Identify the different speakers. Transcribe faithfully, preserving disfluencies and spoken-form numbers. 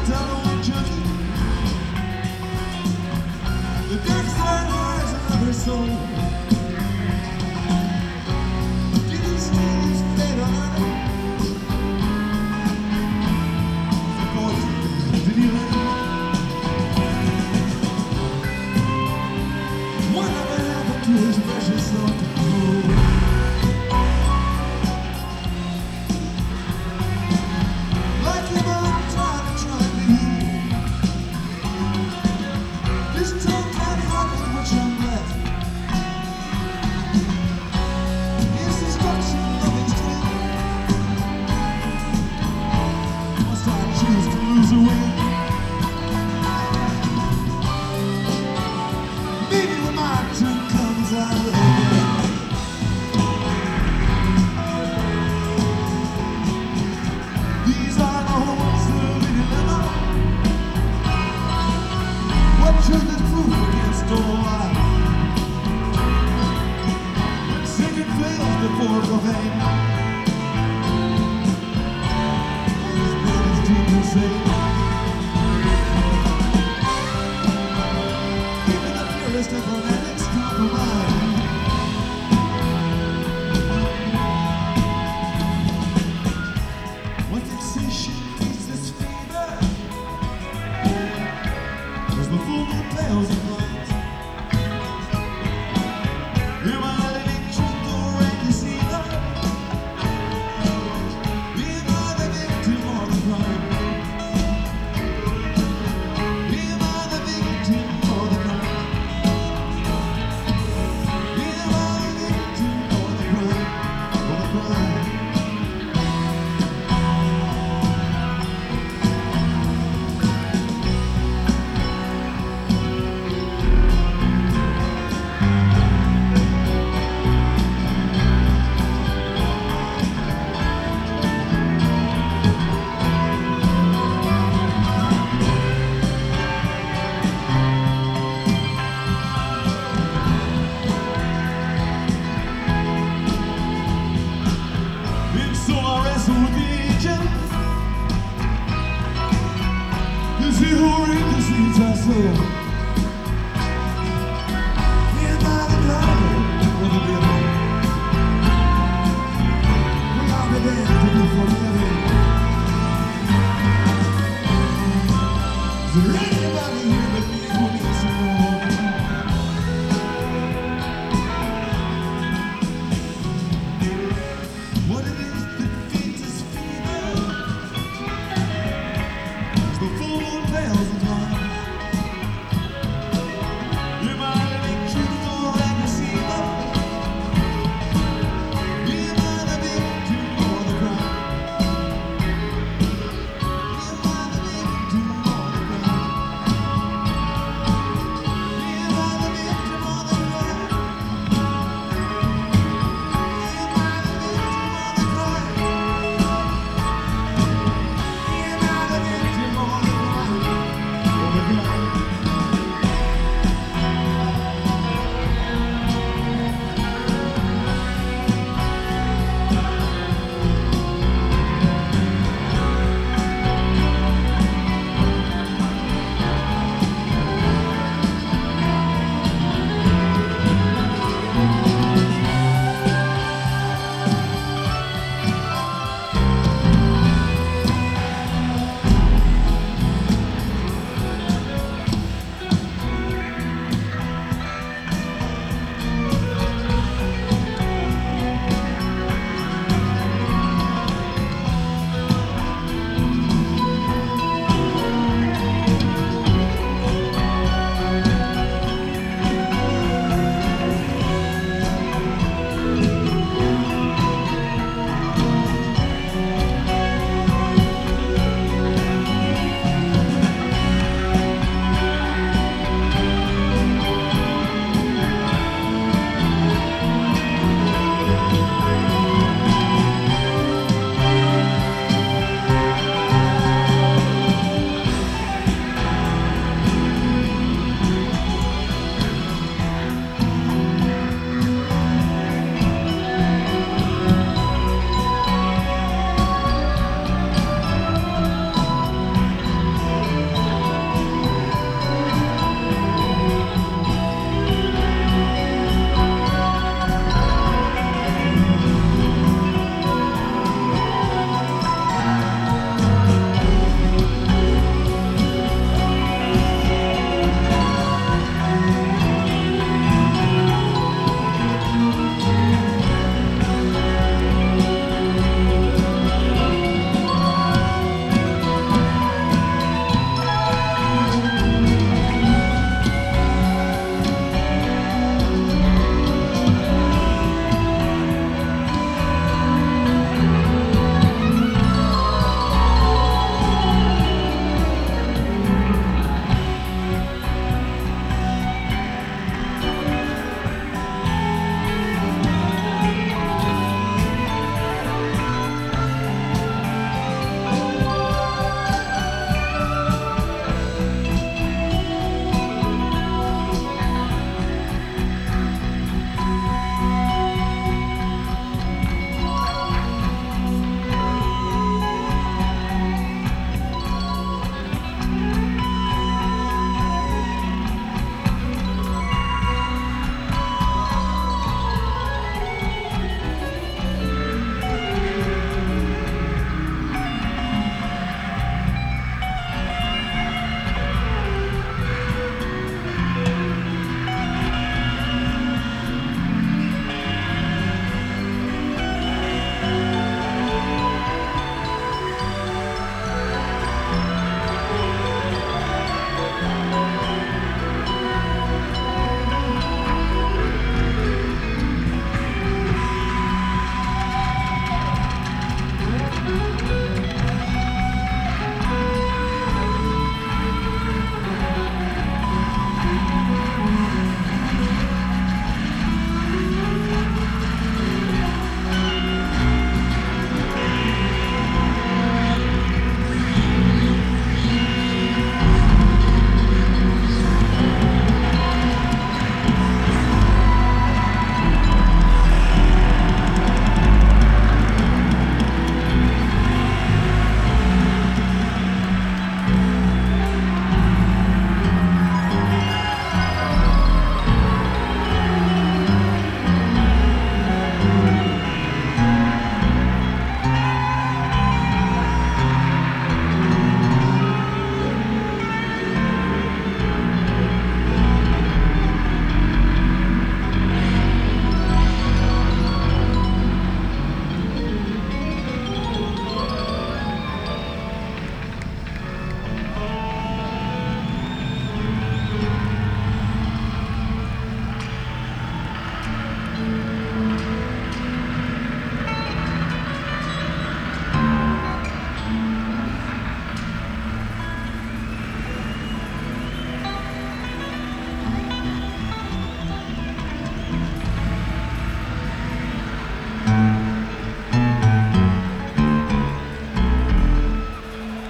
Speaker 1: down on judging. The dark side hides another soul. Did he see his fate on it? The poison, did he let it? Whatever happened to his precious self-control? Like him, I'm trying to try to heal. This tongue can't hide with which I'm left. Is destruction of its twin? Must I choose to lose or win? Maybe when my turn comes, I will. These are the holes of the dilemma. What truth is proof against all lie? When sacred fails before profane, his blood is deep and safe. Even the purest of romantics compromise. What fixation is this fever? As the full moon pales and lights, am I living truth or deceiver? Am I the victim or the crime? Am I the victim or the crime? Am I the victim or the crime? Or the crime? And so I wrestle with the agent, 'cause he who reconcedes our soul.